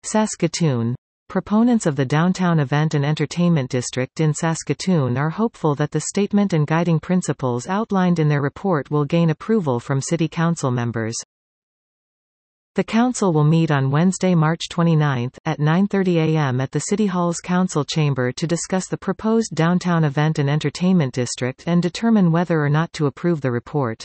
Saskatoon. Proponents of the Downtown Event and Entertainment District in Saskatoon are hopeful that the statement and guiding principles outlined in their report will gain approval from City Council members. The Council will meet on Wednesday, March 29, at 9:30 a.m. at the City Hall's Council Chamber to discuss the proposed Downtown Event and Entertainment District and determine whether or not to approve the report.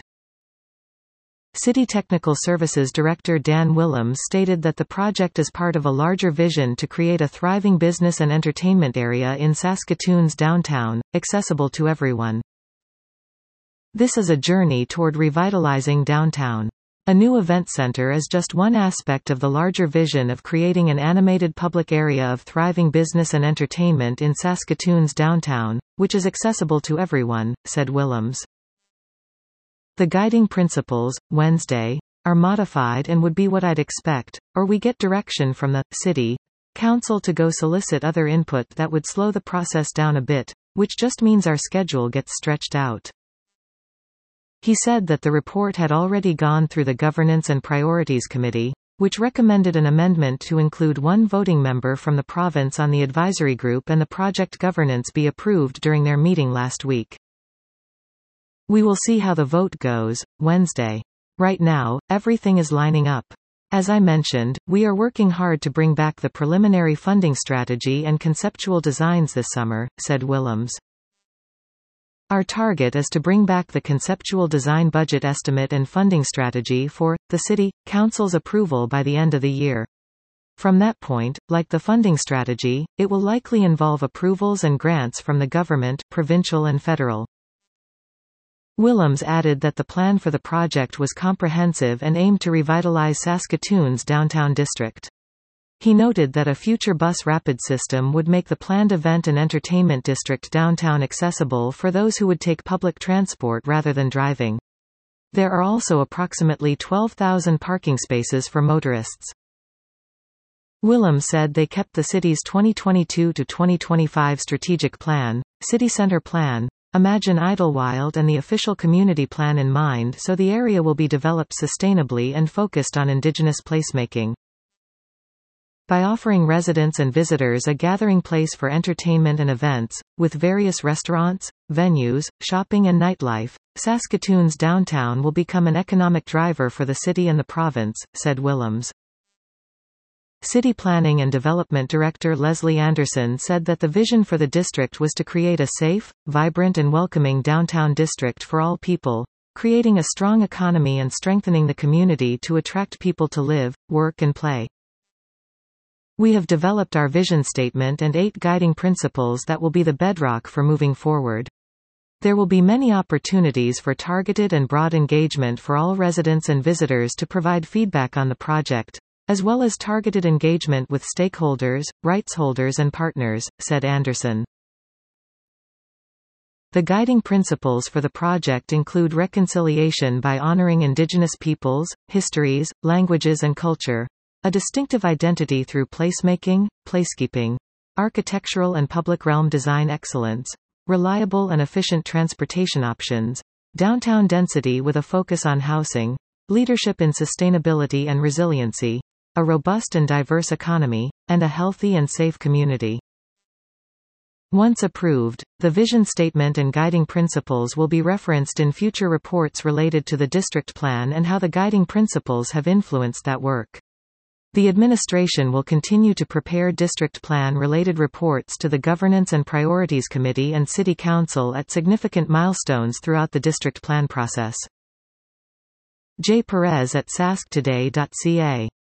City Technical Services Director Dan Willems stated that the project is part of a larger vision to create a thriving business and entertainment area in Saskatoon's downtown, accessible to everyone. This is a journey toward revitalizing downtown. A new event center is just one aspect of the larger vision of creating an animated public area of thriving business and entertainment in Saskatoon's downtown, which is accessible to everyone, said Willems. The guiding principles, Wednesday, are modified and would be what I'd expect, or we get direction from the City Council to go solicit other input that would slow the process down a bit, which just means our schedule gets stretched out. He said that the report had already gone through the Governance and Priorities Committee, which recommended an amendment to include one voting member from the province on the advisory group and the project governance be approved during their meeting last week. We will see how the vote goes, Wednesday. Right now, everything is lining up. As I mentioned, we are working hard to bring back the preliminary funding strategy and conceptual designs this summer, said Willems. Our target is to bring back the conceptual design budget estimate and funding strategy for the City Council's approval by the end of the year. From that point, like the funding strategy, it will likely involve approvals and grants from the government, provincial and federal. Willems added that the plan for the project was comprehensive and aimed to revitalize Saskatoon's downtown district. He noted that a future bus rapid system would make the planned event and entertainment district downtown accessible for those who would take public transport rather than driving. There are also approximately 12,000 parking spaces for motorists. Willems said they kept the city's 2022 to 2025 strategic plan, City Centre Plan, Imagine Idlewild and the official community plan in mind, so the area will be developed sustainably and focused on Indigenous placemaking. By offering residents and visitors a gathering place for entertainment and events, with various restaurants, venues, shopping and nightlife, Saskatoon's downtown will become an economic driver for the city and the province, said Willems. City Planning and Development Director Leslie Anderson said that the vision for the district was to create a safe, vibrant and welcoming downtown district for all people, creating a strong economy and strengthening the community to attract people to live, work and play. We have developed our vision statement and 8 guiding principles that will be the bedrock for moving forward. There will be many opportunities for targeted and broad engagement for all residents and visitors to provide feedback on the project, as well as targeted engagement with stakeholders, rights holders and partners, said Anderson. The guiding principles for the project include reconciliation by honoring Indigenous peoples, histories, languages and culture, a distinctive identity through placemaking, placekeeping, architectural and public realm design excellence, reliable and efficient transportation options, downtown density with a focus on housing, leadership in sustainability and resiliency, a robust and diverse economy, and a healthy and safe community. Once approved, the vision statement and guiding principles will be referenced in future reports related to the district plan and how the guiding principles have influenced that work. The administration will continue to prepare district plan-related reports to the Governance and Priorities Committee and City Council at significant milestones throughout the district plan process. J. Perez at sasktoday.ca